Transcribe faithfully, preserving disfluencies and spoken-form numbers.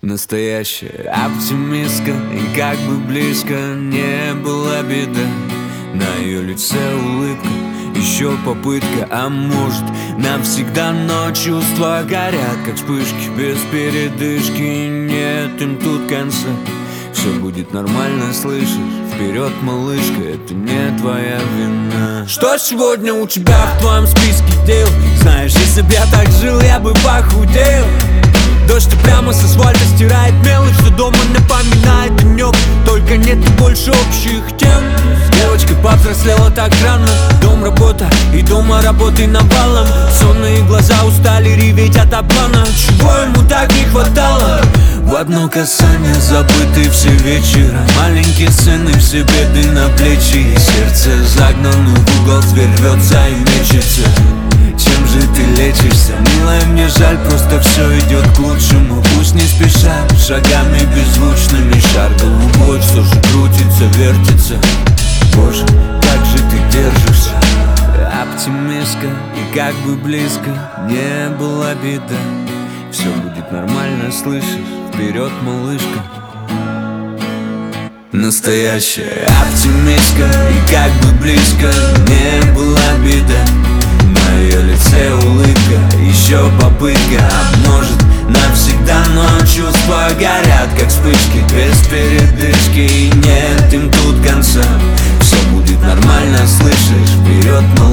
Настоящая оптимистка, и как бы близко не была беда, на ее лице улыбка, еще попытка, а может навсегда. Но чувства горят, как вспышки без передышки, нет им тут конца. Все будет нормально, слышишь? Вперед, малышка, это не твоя вина. Что сегодня у тебя в твоем списке дел? Знаешь, если б я так жил, я бы похудел. Дождь и прямо с асфальта стирает мелочь, что дома напоминает денек. Только нет больше общих тем. Девочка повзрослела так рано. Дом, работа и дома работы навалом. Сонные глаза устали реветь от обмана. Чего ему так не хватало? В одно касание забыты все вечера. Маленький сын и все беды на плечи. И сердце загнано в угол, зверь рвется и мечется. Чем же ты лечишься? Милая, мне жаль, просто все идет к лучшему. Пусть не спеша, шагами беззвучными. Шар голубой, все же крутится, вертится. Боже, как же ты держишься? Оптимистка, и как бы близко не была беда, все будет нормально, слышишь? Вперед, малышка. Настоящая оптимистка, и как бы близко не была беда, на ее лице улыбка, еще попытка, а может навсегда. Но чувства горят, как вспышки без передышки, и нет им тут конца. Все будет нормально, слышишь? Вперед,